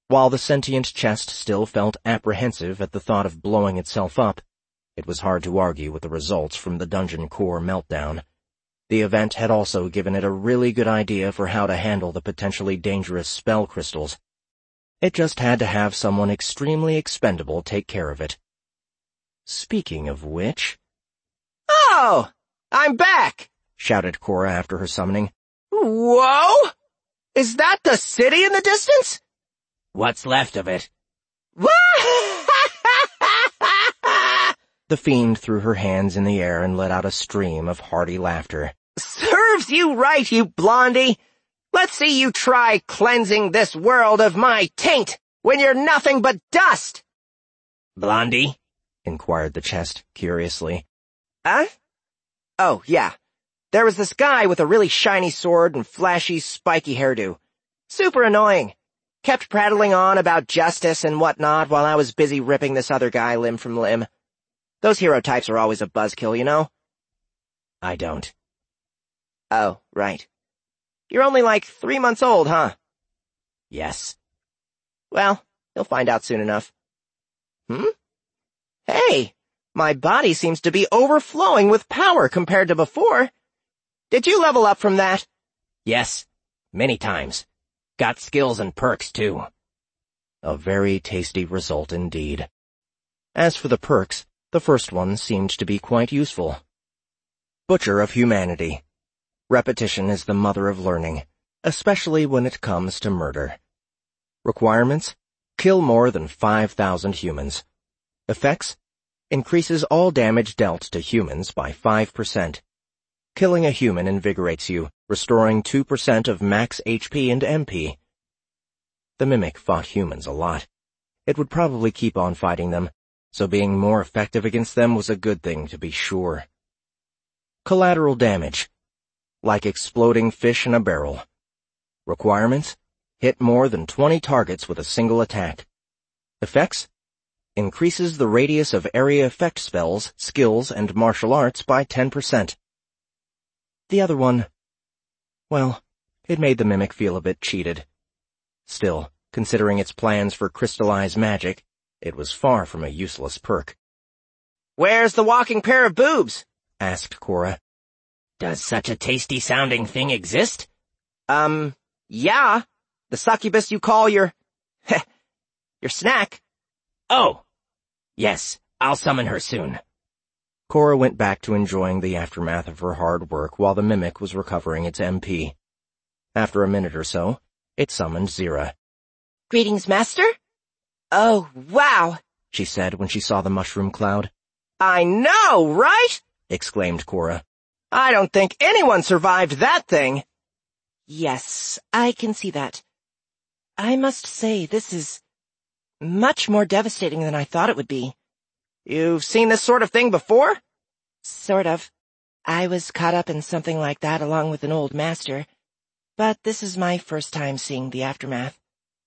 While the sentient chest still felt apprehensive at the thought of blowing itself up, it was hard to argue with the results from the dungeon core meltdown. The event had also given it a really good idea for how to handle the potentially dangerous spell crystals. It just had to have someone extremely expendable take care of it. Speaking of which... "Oh! I'm back!" shouted Cora after her summoning. "Whoa! Is that the city in the distance?" "What's left of it?" The fiend threw her hands in the air and let out a stream of hearty laughter. "Serves you right, you blondie! Let's see you try cleansing this world of my taint when you're nothing but dust!" "Blondie?" inquired the chest, curiously. Huh? Oh, yeah. There was this guy with a really shiny sword and flashy, spiky hairdo. Super annoying. Kept prattling on about justice and whatnot while I was busy ripping this other guy limb from limb. Those hero types are always a buzzkill, you know? I don't. Oh, right. You're only like 3 months old, huh? Yes. Well, you'll find out soon enough. Hey, my body seems to be overflowing with power compared to before. Did you level up from that? Yes, many times. Got skills and perks, too. A very tasty result indeed. As for the perks, the first one seemed to be quite useful. Butcher of Humanity. Repetition is the mother of learning, especially when it comes to murder. Requirements: kill more than 5,000 humans. Effects: increases all damage dealt to humans by 5%. Killing a human invigorates you, restoring 2% of max HP and MP. The Mimic fought humans a lot. It would probably keep on fighting them, so being more effective against them was a good thing to be sure. Collateral damage. Like exploding fish in a barrel. Requirements: hit more than 20 targets with a single attack. Effects: increases the radius of area effect spells, skills, and martial arts by 10%. The other one, well, it made the Mimic feel a bit cheated. Still, considering its plans for crystallized magic, it was far from a useless perk. "Where's the walking pair of boobs?" asked Cora. Does such a tasty-sounding thing exist? Yeah. The succubus you call your snack. Oh, yes, I'll summon her soon. Cora went back to enjoying the aftermath of her hard work while the Mimic was recovering its MP. After a minute or so, it summoned Zira. "Greetings, Master." "Oh, wow," she said when she saw the mushroom cloud. "I know, right?" exclaimed Cora. "I don't think anyone survived that thing." "Yes, I can see that. I must say this is much more devastating than I thought it would be." "You've seen this sort of thing before?" "Sort of. I was caught up in something like that along with an old master, but this is my first time seeing the aftermath."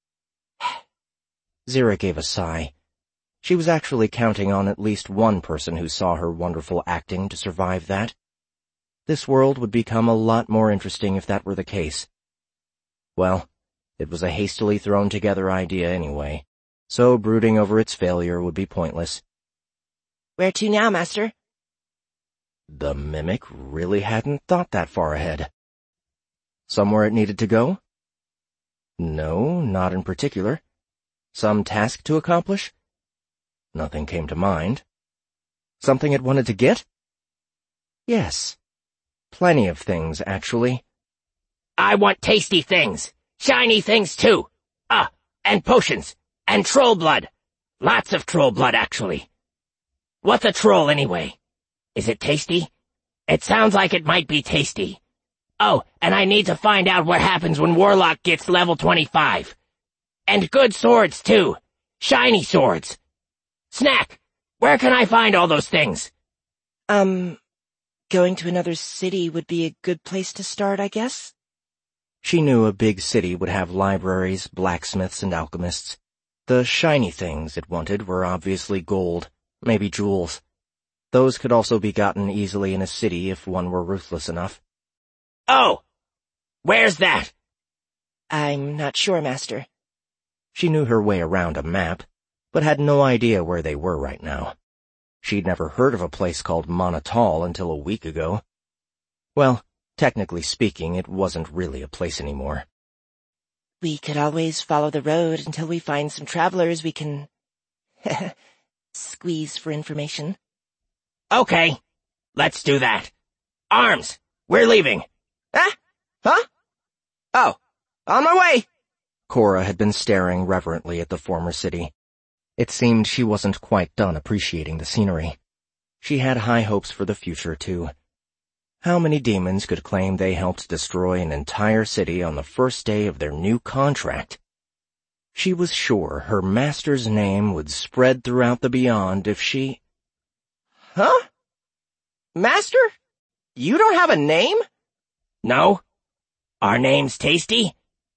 Zira gave a sigh. She was actually counting on at least one person who saw her wonderful acting to survive that. This world would become a lot more interesting if that were the case. Well, it was a hastily thrown together idea anyway, so brooding over its failure would be pointless. "Where to now, Master?" The Mimic really hadn't thought that far ahead. Somewhere it needed to go? No, not in particular. Some task to accomplish? Nothing came to mind. Something it wanted to get? Yes. Plenty of things, actually. I want tasty things. Shiny things, too. And potions. And troll blood. Lots of troll blood, actually. What's a troll, anyway? Is it tasty? It sounds like it might be tasty. Oh, and I need to find out what happens when Warlock gets level 25. And good swords, too. Shiny swords. Snack, where can I find all those things? Going to another city would be a good place to start, I guess? She knew a big city would have libraries, blacksmiths, and alchemists. The shiny things it wanted were obviously gold, maybe jewels. Those could also be gotten easily in a city if one were ruthless enough. Oh! Where's that? I'm not sure, Master. She knew her way around a map, but had no idea where they were right now. She'd never heard of a place called Monatal until a week ago. Well, technically speaking, it wasn't really a place anymore. We could always follow the road until we find some travelers we can squeeze for information. Okay, let's do that. Arms, we're leaving. Huh? Oh, on my way! Cora had been staring reverently at the former city. It seemed she wasn't quite done appreciating the scenery. She had high hopes for the future, too. How many demons could claim they helped destroy an entire city on the first day of their new contract? She was sure her master's name would spread throughout the beyond if she... Huh? Master? You don't have a name? No? Our name's Tasty?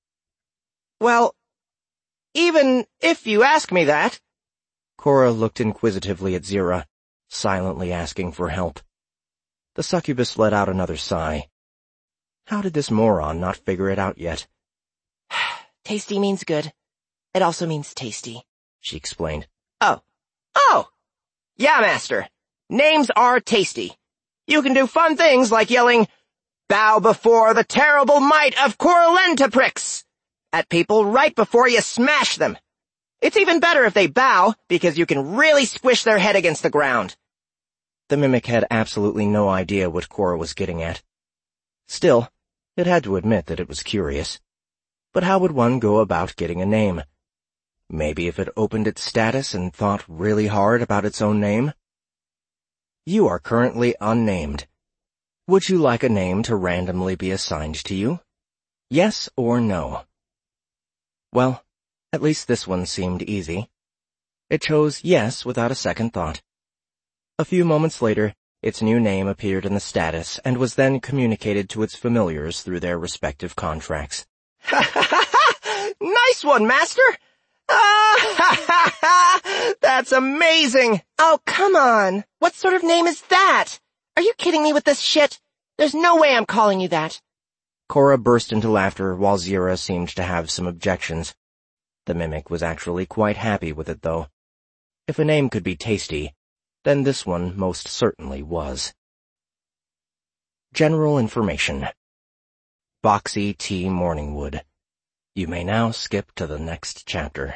Well, even if you ask me that. Cora looked inquisitively at Zira, silently asking for help. The succubus let out another sigh. How did this moron not figure it out yet? Tasty means good. It also means tasty, she explained. Oh! Yeah, Master. Names are tasty. You can do fun things like yelling, "Bow before the terrible might of Coralentaprix!" at people right before you smash them. It's even better if they bow, because you can really squish their head against the ground. The mimic had absolutely no idea what Cora was getting at. Still, it had to admit that it was curious. But how would one go about getting a name? Maybe if it opened its status and thought really hard about its own name? You are currently unnamed. Would you like a name to randomly be assigned to you? Yes or no? Well, at least this one seemed easy. It chose yes without a second thought. A few moments later, its new name appeared in the status and was then communicated to its familiars through their respective contracts. Nice one, Master! That's amazing! Oh, come on! What sort of name is that? Are you kidding me with this shit? There's no way I'm calling you that. Cora burst into laughter while Zira seemed to have some objections. The mimic was actually quite happy with it, though. If a name could be tasty, then this one most certainly was. General information. Boxy T. Morningwood. You may now skip to the next chapter.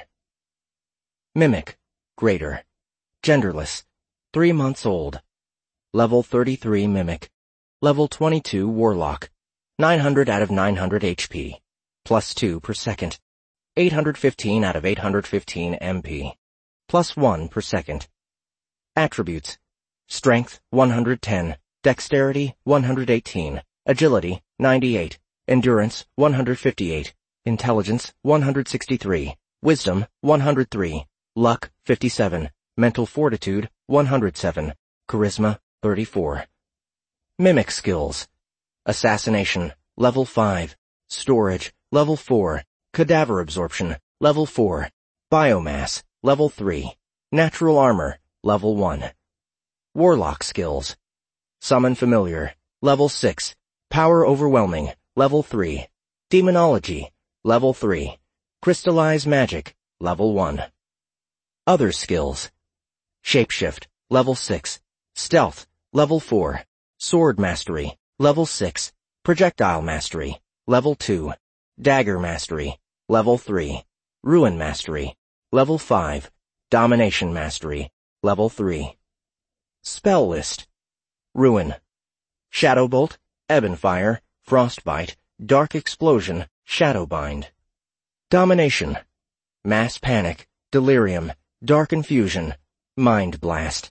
Mimic, Greater. Genderless, 3 months old. Level 33 Mimic. Level 22 Warlock. 900 out of 900 HP. +2 per second. 815 out of 815 MP. +1 per second. Attributes. Strength, 110. Dexterity, 118. Agility, 98. Endurance, 158. Intelligence, 163. Wisdom, 103. Luck, 57. Mental Fortitude, 107. Charisma, 34. Mimic skills. Assassination, Level 5. Storage, Level 4. Cadaver Absorption, Level 4. Biomass, Level 3. Natural Armor, Level 1. Warlock skills. Summon Familiar, Level 6. Power Overwhelming, Level 3. Demonology, Level 3. Crystallize Magic, Level 1. Other skills. Shapeshift, Level 6. Stealth, Level 4. Sword Mastery, Level 6. Projectile Mastery, Level 2. Dagger Mastery, Level 3. Ruin Mastery, Level 5. Domination Mastery, Level 3. Spell List. Ruin. Shadowbolt, Ebonfire, Frostbite, Dark Explosion, Shadowbind. Domination. Mass Panic, Delirium, Dark Infusion, Mind Blast.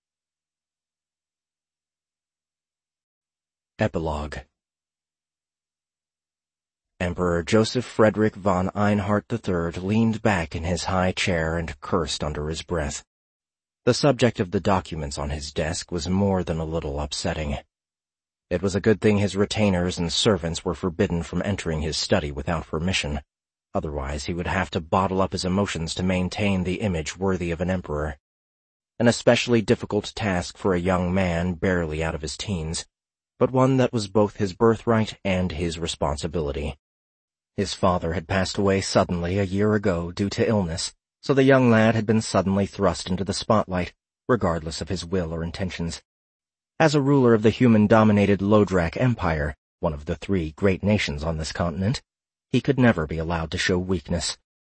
Epilogue. Emperor Joseph Frederick von Einhart III leaned back in his high chair and cursed under his breath. The subject of the documents on his desk was more than a little upsetting. It was a good thing his retainers and servants were forbidden from entering his study without permission. Otherwise he would have to bottle up his emotions to maintain the image worthy of an emperor. An especially difficult task for a young man barely out of his teens, but one that was both his birthright and his responsibility. His father had passed away suddenly a year ago due to illness, so the young lad had been suddenly thrust into the spotlight, regardless of his will or intentions. As a ruler of the human-dominated Lodrak Empire, one of the 3 great nations on this continent, he could never be allowed to show weakness.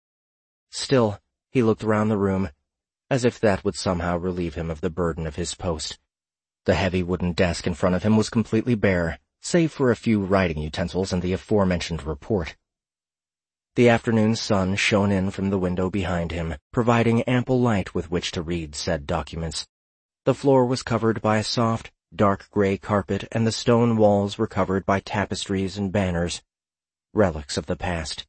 Still, he looked around the room, as if that would somehow relieve him of the burden of his post. The heavy wooden desk in front of him was completely bare, save for a few writing utensils and the aforementioned report. The afternoon sun shone in from the window behind him, providing ample light with which to read said documents. The floor was covered by a soft, dark gray carpet, and the stone walls were covered by tapestries and banners, relics of the past.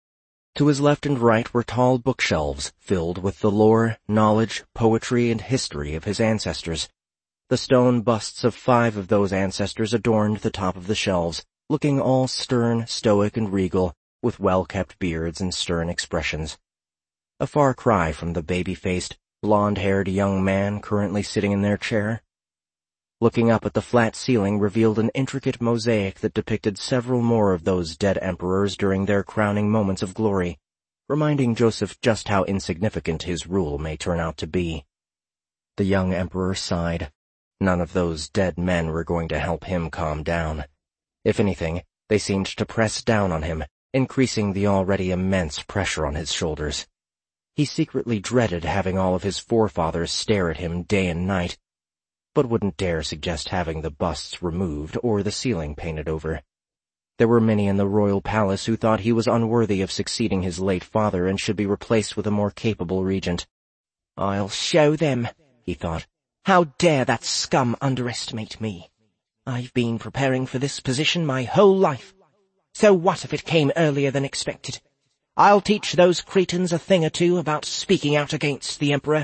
To his left and right were tall bookshelves filled with the lore, knowledge, poetry, and history of his ancestors. The stone busts of 5 of those ancestors adorned the top of the shelves, looking all stern, stoic, and regal, with well-kept beards and stern expressions. A far cry from the baby-faced, blonde-haired young man currently sitting in their chair. Looking up at the flat ceiling revealed an intricate mosaic that depicted several more of those dead emperors during their crowning moments of glory, reminding Joseph just how insignificant his rule may turn out to be. The young emperor sighed. None of those dead men were going to help him calm down. If anything, they seemed to press down on him, increasing the already immense pressure on his shoulders. He secretly dreaded having all of his forefathers stare at him day and night, but wouldn't dare suggest having the busts removed or the ceiling painted over. There were many in the royal palace who thought he was unworthy of succeeding his late father and should be replaced with a more capable regent. "I'll show them," he thought. "How dare that scum underestimate me? I've been preparing for this position my whole life. So what if it came earlier than expected? I'll teach those cretins a thing or two about speaking out against the Emperor."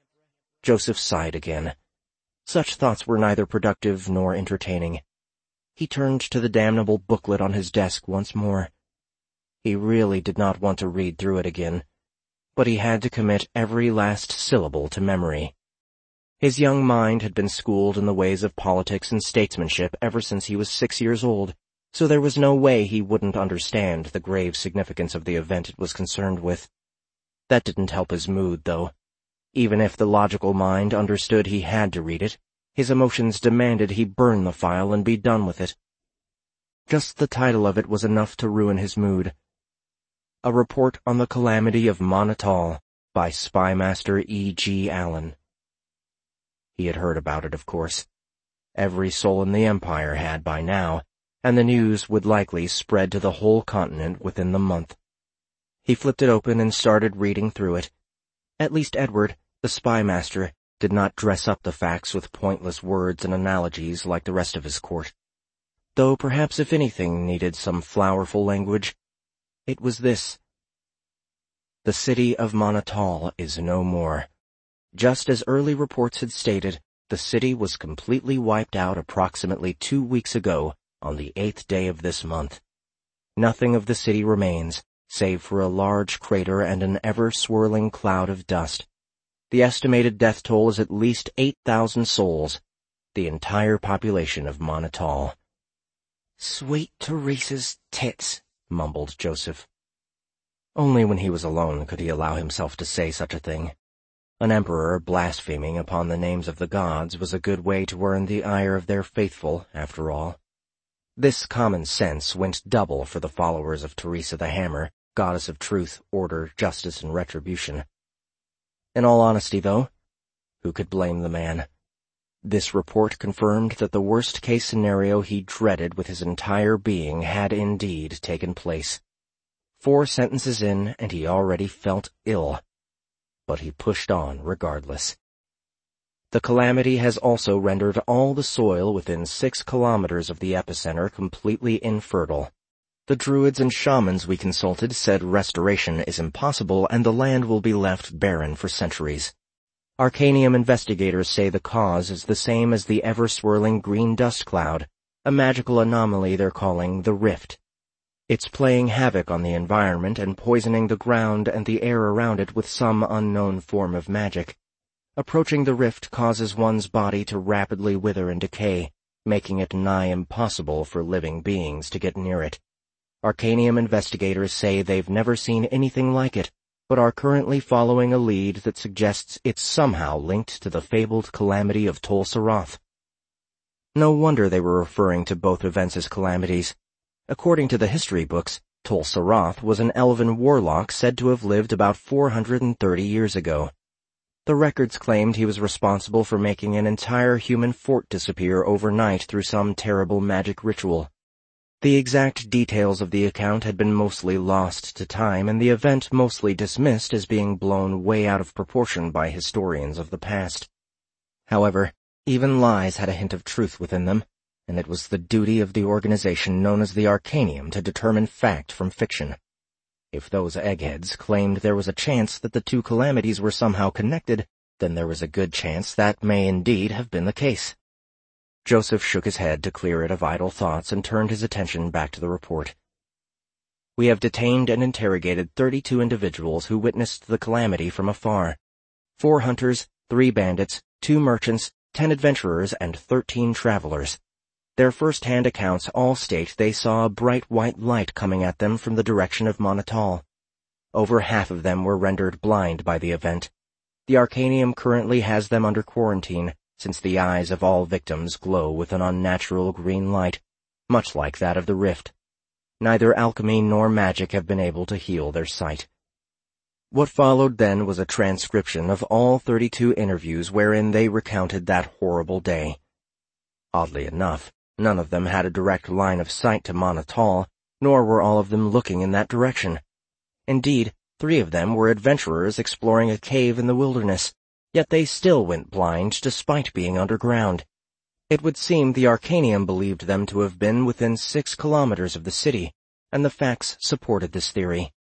Joseph sighed again. Such thoughts were neither productive nor entertaining. He turned to the damnable booklet on his desk once more. He really did not want to read through it again, but he had to commit every last syllable to memory. His young mind had been schooled in the ways of politics and statesmanship ever since he was 6 years old, so there was no way he wouldn't understand the grave significance of the event it was concerned with. That didn't help his mood, though. Even if the logical mind understood he had to read it, his emotions demanded he burn the file and be done with it. Just the title of it was enough to ruin his mood. A Report on the Calamity of Monatal by Spymaster E.G. Allen. He had heard about it, of course. Every soul in the Empire had by now, and the news would likely spread to the whole continent within the month. He flipped it open and started reading through it. At least Edward, the spymaster, did not dress up the facts with pointless words and analogies like the rest of his court. Though perhaps if anything needed some flowerful language, it was this. The city of Monatal is no more. Just as early reports had stated, the city was completely wiped out approximately 2 weeks ago on the 8th day of this month. Nothing of the city remains, save for a large crater and an ever-swirling cloud of dust. The estimated death toll is at least 8,000 souls, the entire population of Monatal. "Sweet Teresa's tits," mumbled Joseph. Only when he was alone could he allow himself to say such a thing. An emperor blaspheming upon the names of the gods was a good way to earn the ire of their faithful, after all. This common sense went double for the followers of Teresa the Hammer, goddess of truth, order, justice, and retribution. In all honesty, though, who could blame the man? This report confirmed that the worst-case scenario he dreaded with his entire being had indeed taken place. 4 sentences in, and he already felt ill. But he pushed on regardless. The calamity has also rendered all the soil within 6 kilometers of the epicenter completely infertile. The druids and shamans we consulted said restoration is impossible and the land will be left barren for centuries. Arcanium investigators say the cause is the same as the ever-swirling green dust cloud, a magical anomaly they're calling the Rift. It's playing havoc on the environment and poisoning the ground and the air around it with some unknown form of magic. Approaching the rift causes one's body to rapidly wither and decay, making it nigh impossible for living beings to get near it. Arcanium investigators say they've never seen anything like it, but are currently following a lead that suggests it's somehow linked to the fabled calamity of Tol Sarath. No wonder they were referring to both events as calamities. According to the history books, Tol Sarath was an elven warlock said to have lived about 430 years ago. The records claimed he was responsible for making an entire human fort disappear overnight through some terrible magic ritual. The exact details of the account had been mostly lost to time, and the event mostly dismissed as being blown way out of proportion by historians of the past. However, even lies had a hint of truth within them, and it was the duty of the organization known as the Arcanium to determine fact from fiction. If those eggheads claimed there was a chance that the two calamities were somehow connected, then there was a good chance that may indeed have been the case. Joseph shook his head to clear it of idle thoughts and turned his attention back to the report. We have detained and interrogated 32 individuals who witnessed the calamity from afar. 4 hunters, 3 bandits, 2 merchants, 10 adventurers, and 13 travelers. Their first-hand accounts all state they saw a bright white light coming at them from the direction of Monatal. Over half of them were rendered blind by the event. The Arcanium currently has them under quarantine, since the eyes of all victims glow with an unnatural green light, much like that of the rift. Neither alchemy nor magic have been able to heal their sight. What followed then was a transcription of all 32 interviews wherein they recounted that horrible day. Oddly enough, none of them had a direct line of sight to Monatal, nor were all of them looking in that direction. Indeed, 3 of them were adventurers exploring a cave in the wilderness, yet they still went blind despite being underground. It would seem the Arcanium believed them to have been within 6 kilometers of the city, and the facts supported this theory.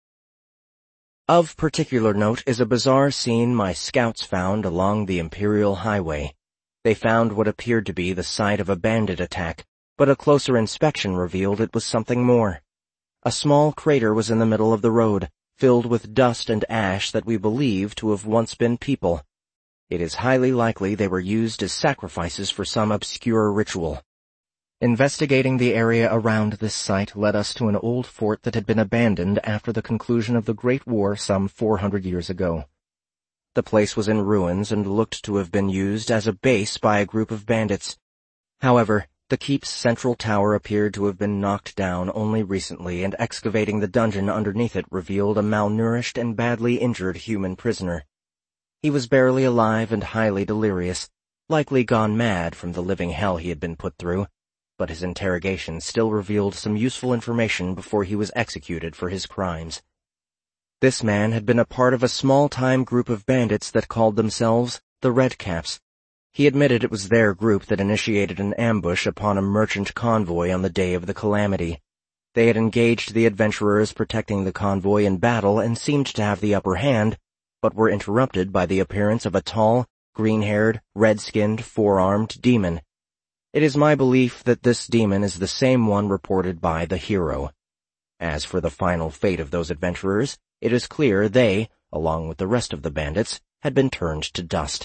Of particular note is a bizarre scene my scouts found along the Imperial Highway. They found what appeared to be the site of a bandit attack, but a closer inspection revealed it was something more. A small crater was in the middle of the road, filled with dust and ash that we believe to have once been people. It is highly likely they were used as sacrifices for some obscure ritual. Investigating the area around this site led us to an old fort that had been abandoned after the conclusion of the Great War some 400 years ago. The place was in ruins and looked to have been used as a base by a group of bandits. However, the keep's central tower appeared to have been knocked down only recently, and excavating the dungeon underneath it revealed a malnourished and badly injured human prisoner. He was barely alive and highly delirious, likely gone mad from the living hell he had been put through, but his interrogation still revealed some useful information before he was executed for his crimes. This man had been a part of a small-time group of bandits that called themselves the Redcaps. He admitted it was their group that initiated an ambush upon a merchant convoy on the day of the calamity. They had engaged the adventurers protecting the convoy in battle and seemed to have the upper hand, but were interrupted by the appearance of a tall, green-haired, red-skinned, four-armed demon. It is my belief that this demon is the same one reported by the hero. As for the final fate of those adventurers, it is clear they, along with the rest of the bandits, had been turned to dust.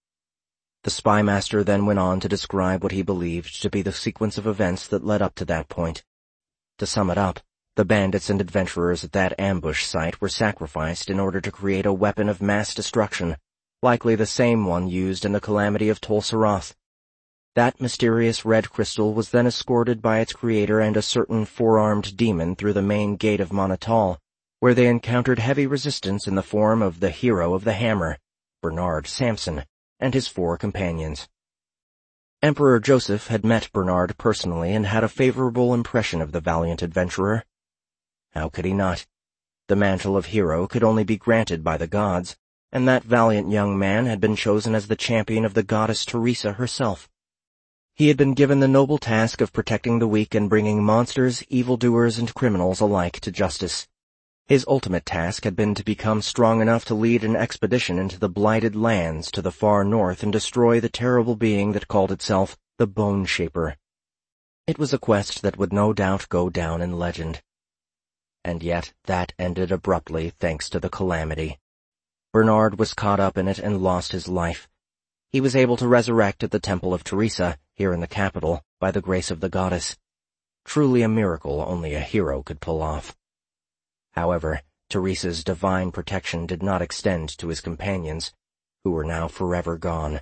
The spymaster then went on to describe what he believed to be the sequence of events that led up to that point. To sum it up, the bandits and adventurers at that ambush site were sacrificed in order to create a weapon of mass destruction, likely the same one used in the calamity of Tol Sarath. That mysterious red crystal was then escorted by its creator and a certain four-armed demon through the main gate of Monatal, where they encountered heavy resistance in the form of the hero of the hammer, Bernard Samson, and his 4 companions. Emperor Joseph had met Bernard personally and had a favorable impression of the valiant adventurer. How could he not? The mantle of hero could only be granted by the gods, and that valiant young man had been chosen as the champion of the goddess Teresa herself. He had been given the noble task of protecting the weak and bringing monsters, evildoers, and criminals alike to justice. His ultimate task had been to become strong enough to lead an expedition into the blighted lands to the far north and destroy the terrible being that called itself the Bone Shaper. It was a quest that would no doubt go down in legend. And yet that ended abruptly thanks to the calamity. Bernard was caught up in it and lost his life. He was able to resurrect at the Temple of Teresa, here in the capital, by the grace of the goddess. truly a miracle only a hero could pull off. However, Teresa's divine protection did not extend to his companions, who were now forever gone.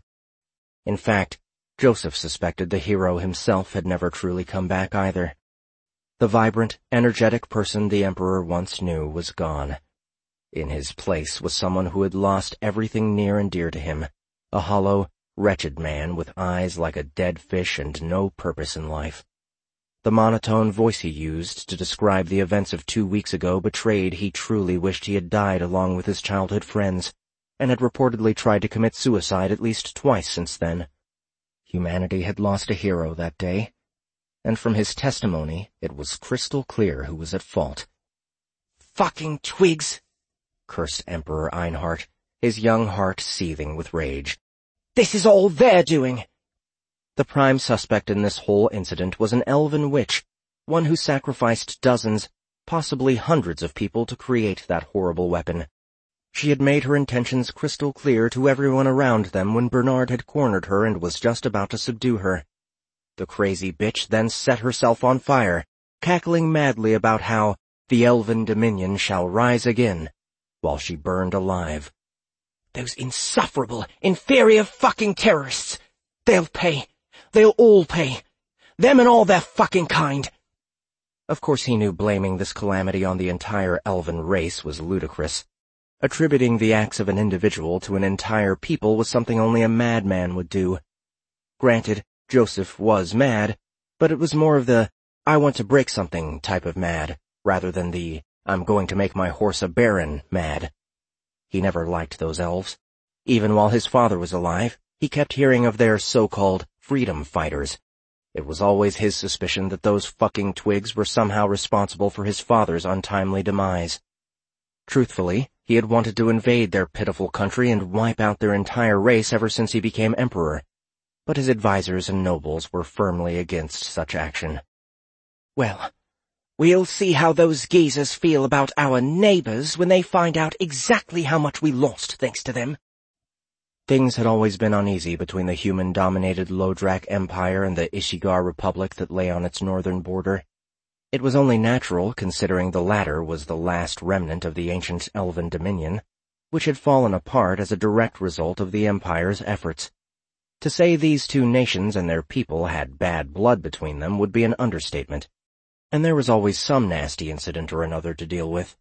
In fact, Joseph suspected the hero himself had never truly come back either. The vibrant, energetic person the Emperor once knew was gone. In his place was someone who had lost everything near and dear to him, a hollow, wretched man with eyes like a dead fish and no purpose in life. The monotone voice he used to describe the events of 2 weeks ago betrayed he truly wished he had died along with his childhood friends, and had reportedly tried to commit suicide at least twice since then. Humanity had lost a hero that day, and from his testimony it was crystal clear who was at fault. "Fucking twigs!" cursed Emperor Einhart, his young heart seething with rage. "This is all their doing!" The prime suspect in this whole incident was an elven witch, one who sacrificed dozens, possibly hundreds of people to create that horrible weapon. She had made her intentions crystal clear to everyone around them when Bernard had cornered her and was just about to subdue her. The crazy bitch then set herself on fire, cackling madly about how the elven dominion shall rise again, while she burned alive. "Those insufferable, inferior fucking terrorists! They'll pay. They'll all pay. Them and all their fucking kind." Of course he knew blaming this calamity on the entire elven race was ludicrous. Attributing the acts of an individual to an entire people was something only a madman would do. Granted, Joseph was mad, but it was more of the "I want to break something" type of mad, rather than the "I'm going to make my horse a baron" mad. He never liked those elves. Even while his father was alive, he kept hearing of their so-called freedom fighters. It was always his suspicion that those fucking twigs were somehow responsible for his father's untimely demise. Truthfully, he had wanted to invade their pitiful country and wipe out their entire race ever since he became emperor, but his advisors and nobles were firmly against such action. "Well, we'll see how those geezers feel about our neighbors when they find out exactly how much we lost thanks to them." Things had always been uneasy between the human-dominated Lodrak Empire and the Ishigar Republic that lay on its northern border. It was only natural, considering the latter was the last remnant of the ancient elven dominion, which had fallen apart as a direct result of the Empire's efforts. To say these two nations and their people had bad blood between them would be an understatement, and there was always some nasty incident or another to deal with.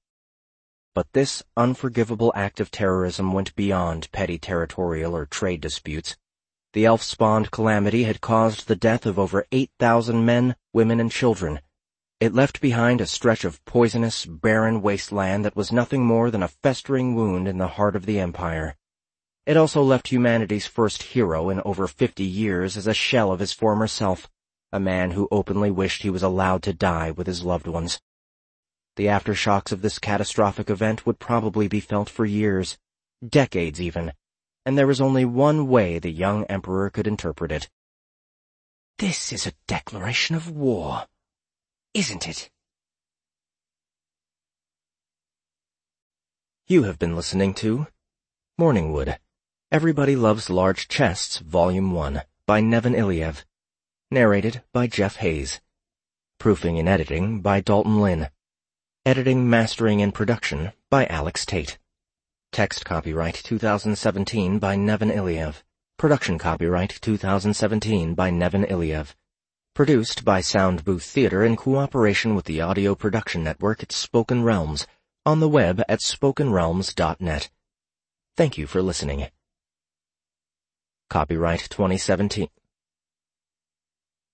But this unforgivable act of terrorism went beyond petty territorial or trade disputes. The elf-spawned calamity had caused the death of over 8,000 men, women, and children. It left behind a stretch of poisonous, barren wasteland that was nothing more than a festering wound in the heart of the Empire. It also left humanity's first hero in over 50 years as a shell of his former self, a man who openly wished he was allowed to die with his loved ones. The aftershocks of this catastrophic event would probably be felt for years, decades even, and there was only one way the young emperor could interpret it. "This is a declaration of war, isn't it?" You have been listening to Morningwood, Everybody Loves Large Chests, Volume 1, by Nevin Iliev. Narrated by Jeff Hayes. Proofing and editing by Dalton Lynn. Editing, mastering, and production by Alex Tate. Text copyright 2017 by Nevin Iliev. Production copyright 2017 by Nevin Iliev. Produced by Sound Booth Theater in cooperation with the Audio Production Network at Spoken Realms, on the web at spokenrealms.net. Thank you for listening. Copyright 2017.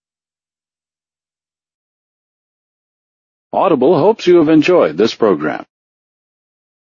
Audible hopes you have enjoyed this program.